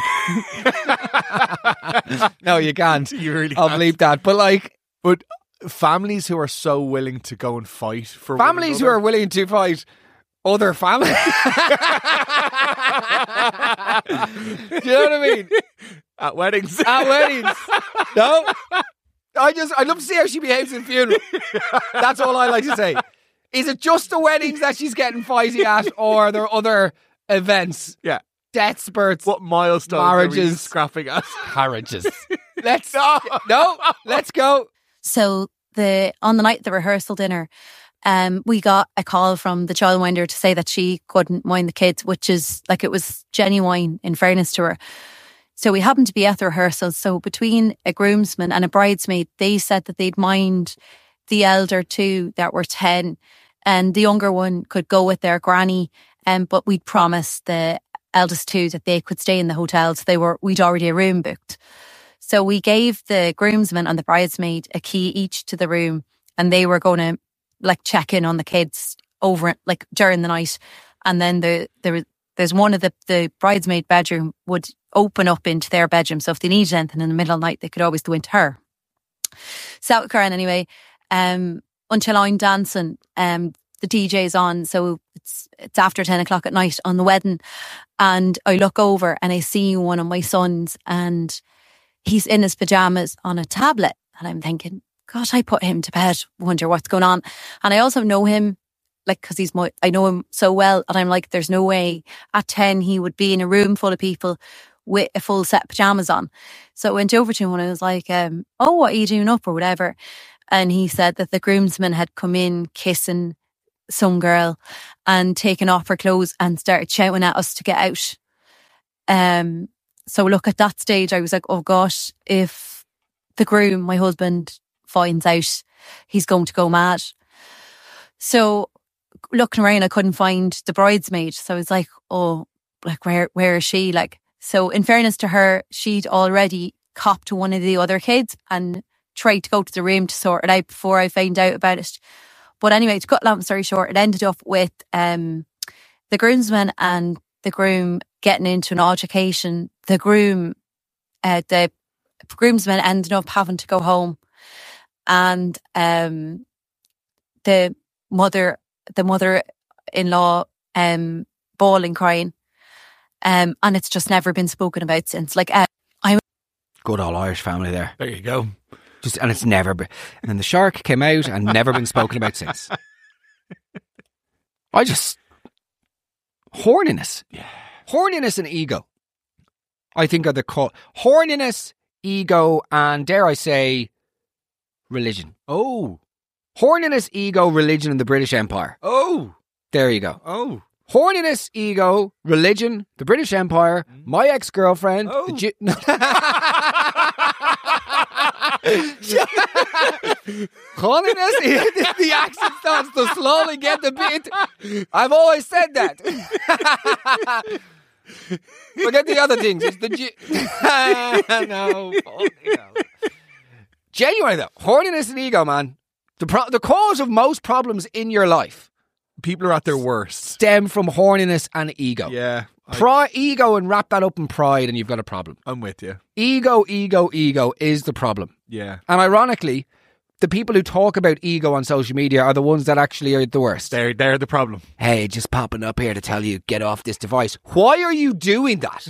no, you can't. You really I'll can't. believe that. But like, But families who are so willing to go and fight for one families who are another- willing to fight other families. Do you know what I mean? at weddings. At weddings. No. I just, I'd love to see how she behaves in funeral. That's all I like to say. Is it just the weddings that she's getting fighty at, or are there other events? Yeah. Death spurts. What milestones are we Marriages. scrapping at? Marriages. Let's, no, let's go. So the on the night of the rehearsal dinner, um, we got a call from the childminder to say that she couldn't mind the kids, which is like, it was genuine in fairness to her. So we happened to be at the rehearsal. So between a groomsman and a bridesmaid, they said that they'd mind the elder two that were ten, and the younger one could go with their granny. Um, but we'd promised the eldest two that they could stay in the hotel. So they were, we'd already a room booked. So we gave the groomsman and the bridesmaid a key each to the room, and they were going to like check in on the kids over like during the night. And then the there there's one of the the bridesmaid bedroom would open up into their bedroom. So if they needed anything in the middle of the night, they could always go into her. So that was Karen anyway. Um, until I'm dancing, um, the D J's on, so it's it's after ten o'clock at night on the wedding, and I look over and I see one of my sons, and he's in his pajamas on a tablet, and I'm thinking, God, I put him to bed. Wonder what's going on. And I also know him, like, because he's my, I know him so well, and I'm like, there's no way at ten he would be in a room full of people with a full set of pajamas on. So I went over to him and I was like, um, oh, what are you doing up or whatever? And he said that the groomsman had come in kissing some girl and taken off her clothes and started shouting at us to get out. Um, so look, at that stage, I was like, oh gosh, if the groom, my husband, finds out, he's going to go mad. So looking around, I couldn't find the bridesmaid. So I was like, oh, like, where, where is she? Like, so in fairness to her, she'd already copped to one of the other kids and tried to go to the room to sort it out before I found out about it. But anyway, to cut long story short, it ended up with um, the groomsman and the groom getting into an altercation. The groom, uh, the groomsman ended up having to go home, and um, the mother, the mother-in-law, um, bawling, crying, um, and it's just never been spoken about since. Like, uh, I'm Good old Irish family there. There you go. Just, and it's never been. And then the shark came out and never been spoken about since. I just. Horniness. Yeah. Horniness and ego, I think, are the call. Horniness, ego, and dare I say, religion. Oh, Horniness, ego, religion, and the British Empire. Oh, There you go. oh. Horniness, ego, religion, the British Empire, my ex-girlfriend, Oh. the Ju- no. Horniness, the, the accent starts to slowly get the bit. I've always said that. Forget the other things. It's the Ju- no, no. Genuinely though, horniness and ego, man. The pro- the cause of most problems in your life People are at their worst. stem from horniness and ego. Yeah. I, Pride, ego, and wrap that up in pride, and you've got a problem. I'm with you. Ego, ego, ego is the problem. Yeah. And ironically, the people who talk about ego on social media are the ones that actually are the worst. They're, they're the problem. Hey, just popping up here to tell you, get off this device. Why are you doing that?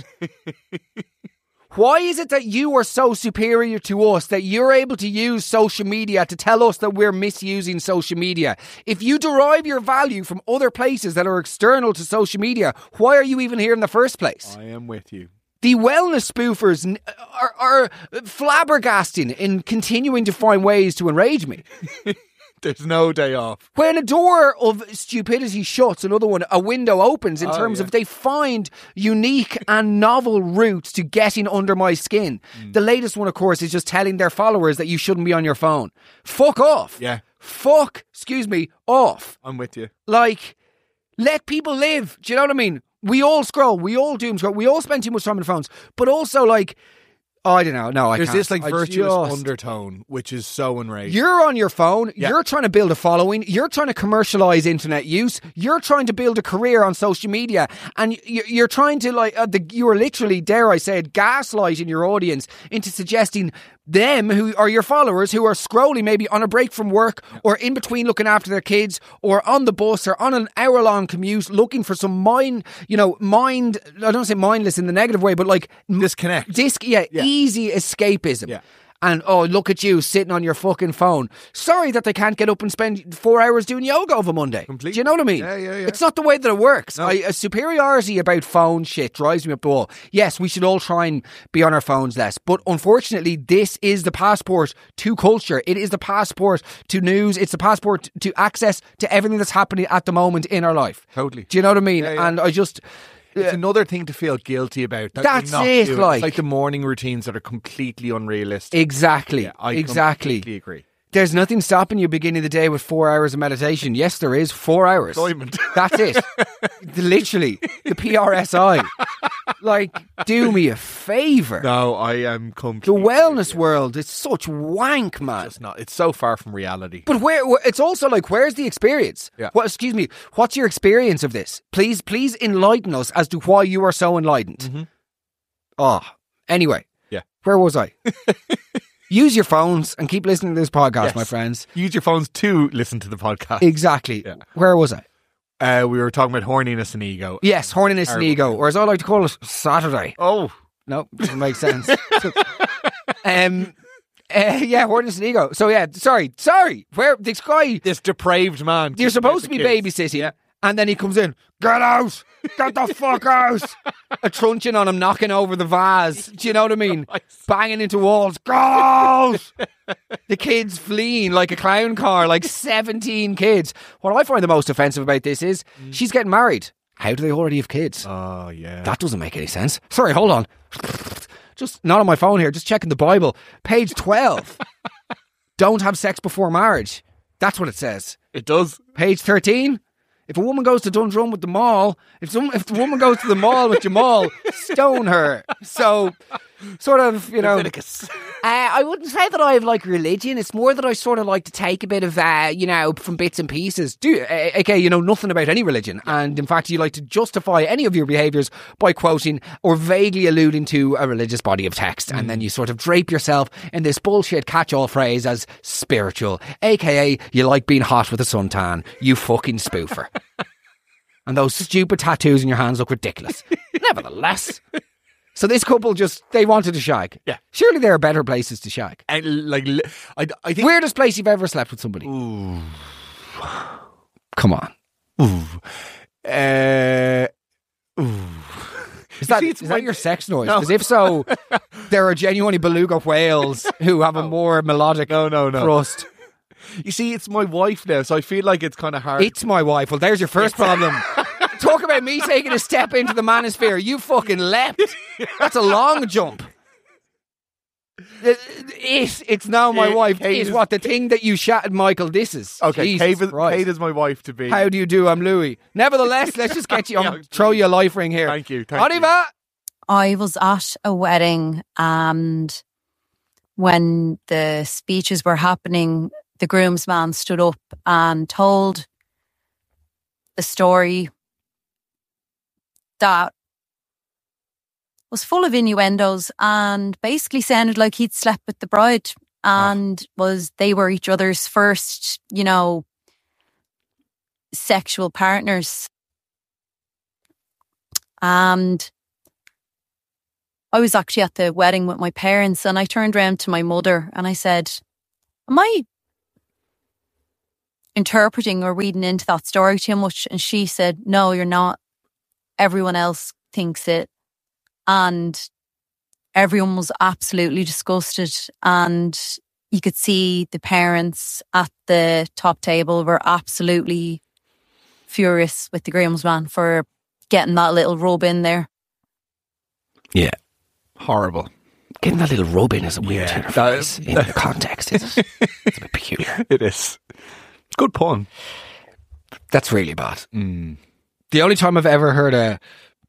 Why is it that you are so superior to us that you're able to use social media to tell us that we're misusing social media? If you derive your value from other places that are external to social media, why are you even here in the first place? I am with you. The wellness spoofers n- are, are flabbergasting in continuing to find ways to enrage me. There's no day off. When a door of stupidity shuts, another one, a window opens in Oh, terms yeah. of they find unique and novel routes to getting under my skin. Mm. The latest one, of course, is just telling their followers that you shouldn't be on your phone. Fuck off. Yeah. Fuck, excuse me, off. I'm with you. Like, let people live. Do you know what I mean? We all scroll. We all doom scroll. We all spend too much time on the phones. But also, like, oh, I don't know. No, I There's can't. this like I virtuous just- undertone, which is so enraging. You're on your phone. Yeah. You're trying to build a following. You're trying to commercialize internet use. You're trying to build a career on social media, and you- you're trying to like. Uh, the, you are literally, dare I say it, gaslighting your audience into suggesting them, who are your followers, who are scrolling maybe on a break from work or in between looking after their kids or on the bus or on an hour long commute, looking for some mind, you know, mind. I don't say mindless in the negative way, but like Disconnect. Disc, yeah, Yeah. easy escapism. Yeah. And oh, look at you sitting on your fucking phone. Sorry that they can't get up and spend four hours doing yoga of a Monday. Completely. Do you know what I mean? Yeah, yeah, yeah. It's not the way that it works. No. I, a superiority about phone shit drives me up the wall. Yes, we should all try and be on our phones less. But unfortunately, this is the passport to culture. It is the passport to news. It's the passport to access to everything that's happening at the moment in our life. Totally. Do you know what I mean? Yeah, yeah. And I just... It's another thing to feel guilty about. that That's you're not it, doing. like- It's like the morning routines that are completely unrealistic. Exactly. Yeah, I exactly. completely agree. There's nothing stopping you beginning the day with four hours of meditation. Yes, there is. Four hours. Employment. That's it. Literally. The P R S I. Like, do me a favour. No, I am The completely. wellness world is such wank, man. It's not. It's so far from reality. But where? where- It's also like, where's the experience? Yeah. What? Excuse me. What's your experience of this? Please, please enlighten us as to why you are so enlightened. Mm-hmm. Oh, anyway. Yeah. Where was I? Use your phones and keep listening to this podcast, Yes. my friends. Use your phones to listen to the podcast. Exactly. Yeah. Where was I? Uh, we were talking about horniness and ego. Yes, horniness and Or- ego, or as I like to call it, Saturday. Oh, No, doesn't make sense. um, uh, yeah, horniness and ego. So yeah, sorry, sorry. Where this guy? this depraved man. You're supposed to be kicking out the babysitting, and then he comes in. Get out! Get the fuck out! A truncheon on him, knocking over the vase. Do you know what I mean? Banging into walls. Go out! The kids fleeing like a clown car, like seventeen kids. What I find the most offensive about this is she's getting married. How do they already have kids? kids. Oh yeah. That doesn't make any sense. Sorry, hold on. Just not on my phone here, just checking the Bible. Page twelve. Don't have sex before marriage. That's what it says. it does. Page thirteen. If a woman goes to Dundrum with the mall, if some, if the woman goes to the mall with Jamal, stone her. So, sort of, you know. Leviticus. Uh, I wouldn't say that I have like religion. It's more that I sort of like to take a bit of, uh, you know, from bits and pieces. Do uh, okay, you know nothing about any religion, and in fact, you like to justify any of your behaviours by quoting or vaguely alluding to a religious body of text, and then you sort of drape yourself in this bullshit catch-all phrase as spiritual, aka you like being hot with a suntan. You fucking spoofer. And those stupid tattoos in your hands look ridiculous. Nevertheless. So this couple just, they wanted to shag. Yeah. Surely there are better places to shag. And like, li- I, I think. Weirdest place you've ever slept with somebody? Ooh. Come on. Ooh. Uh, ooh. Is that, See, is it's that my- your sex noise? No. Because if so, there are genuinely beluga whales who have a more melodic No, no, no. thrust. You see, it's my wife now, so I feel like it's kind of hard. It's my wife. Well, there's your first problem. Talk about me taking a step into the manosphere. You fucking leapt. That's a long jump. It, it it's now my It- wife. Kate Is is- what the thing that you shattered, Michael. This is Okay, Jesus Kate is, Christ. Kate is my wife to be. How do you do? I'm Louis. Nevertheless, let's just get you. Yeah. I'll throw you a life ring here. Thank you. Thank On y va. I was at a wedding, and when the speeches were happening, the groomsman stood up and told a story that was full of innuendos and basically sounded like he'd slept with the bride and was they were each other's first, you know, sexual partners. And I was actually at the wedding with my parents, and I turned around to my mother and I said, am I interpreting or reading into that story too much? And she said, no, you're not. Everyone else thinks it. And everyone was absolutely disgusted. And you could see the parents at the top table were absolutely furious with the groomsman for getting that little rub in there. Yeah. Horrible. Getting that little rub in is a weird Yeah, interface that- in the context. Is it? It's a bit peculiar. It is. Good pun. That's really bad. Mm. The only time I've ever heard a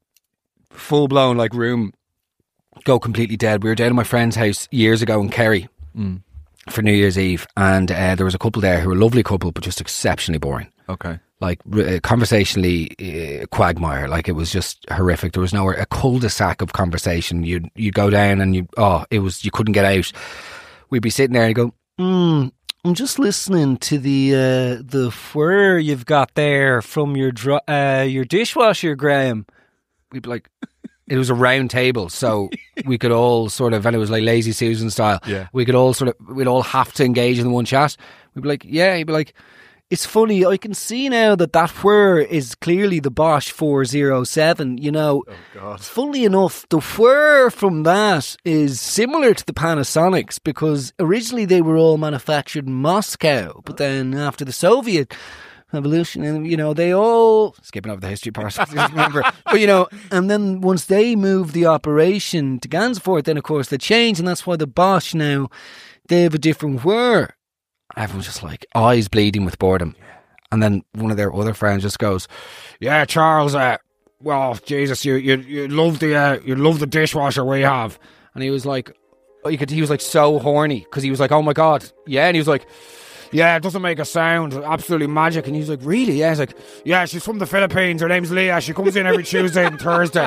full blown like room go completely dead. We were down at my friend's house years ago in Kerry Mm. for New Year's Eve, and uh, there was a couple there who were a lovely couple, but just exceptionally boring. Okay. Like uh, conversationally uh, quagmire. Like it was just horrific. There was nowhere a cul-de-sac of conversation. You'd you'd go down and you oh it was you couldn't get out. We'd be sitting there and you go, hmm, I'm just listening to the uh, the whir you've got there from your dr- uh, your dishwasher, Graham. We'd be like, it was a round table, so we could all sort of, and it was like Lazy Susan style. Yeah. We could all sort of, we'd all have to engage in the one chat. We'd be like, yeah. He'd be like, it's funny, I can see now that that whir is clearly the Bosch four oh seven, you know. Oh, God. Funnily enough, the whir from that is similar to the Panasonics because originally they were all manufactured in Moscow, but then after the Soviet evolution, and you know, they all skipping over the history part, remember, but you know, and then once they moved the operation to Gansevoort, then of course they changed, and that's why the Bosch now they have a different whir. Everyone's just like eyes bleeding with boredom. And then one of their other friends just goes, yeah, Charles, uh, well, Jesus, you you you love the uh, you love the dishwasher we have. And he was like, oh, you could, he was like so horny because he was like, oh my God, yeah. And he was like, yeah, it doesn't make a sound, absolutely magic. And he's like, really? Yeah. He's like, yeah, she's from the Philippines. Her name's Leah. She comes in every Tuesday and Thursday.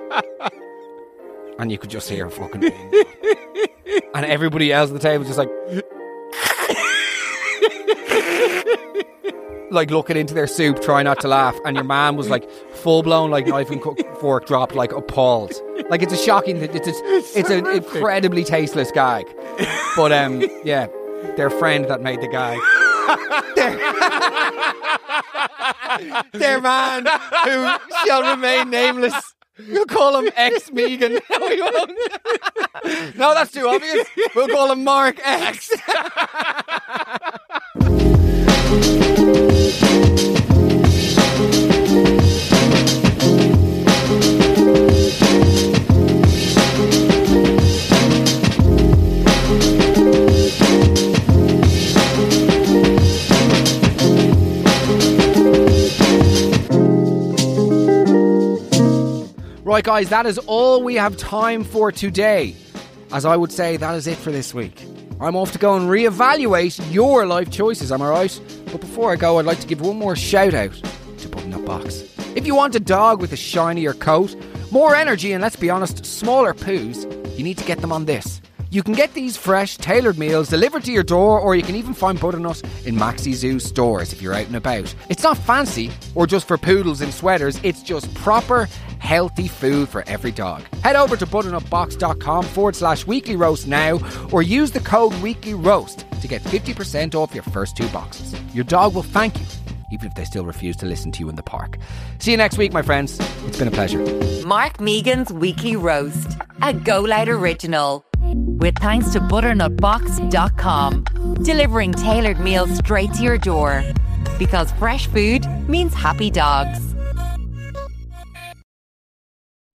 And you could just hear her fucking. And everybody else at the table was just like. Like looking into their soup, trying not to laugh, and your man was like full blown, like knife and fork dropped, like appalled. Like it's a shocking, it's a, it's an incredibly tasteless gag. But um, yeah, their friend that made the gag, their, their man who shall remain nameless. We'll call him X Megan. No, we won't. No, that's too obvious. We'll call him Mark X. Right, guys, that is all we have time for today. As I would say, that is it for this week. I'm off to go and reevaluate your life choices, am I right? But before I go, I'd like to give one more shout out to Button Up Box. If you want a dog with a shinier coat, more energy, and let's be honest, smaller poos, you need to get them on this. You can get these fresh, tailored meals delivered to your door, or you can even find Butternut in Maxi Zoo stores if you're out and about. It's not fancy or just for poodles in sweaters, it's just proper, healthy food for every dog. Head over to butternutbox.com forward slash weekly roast now, or use the code weekly roast to get fifty percent off your first two boxes. Your dog will thank you, even if they still refuse to listen to you in the park. See you next week, my friends. It's been a pleasure. Mark Megan's Weekly Roast, a Go Loud original. With thanks to butternut box dot com. delivering tailored meals straight to your door. Because fresh food means happy dogs.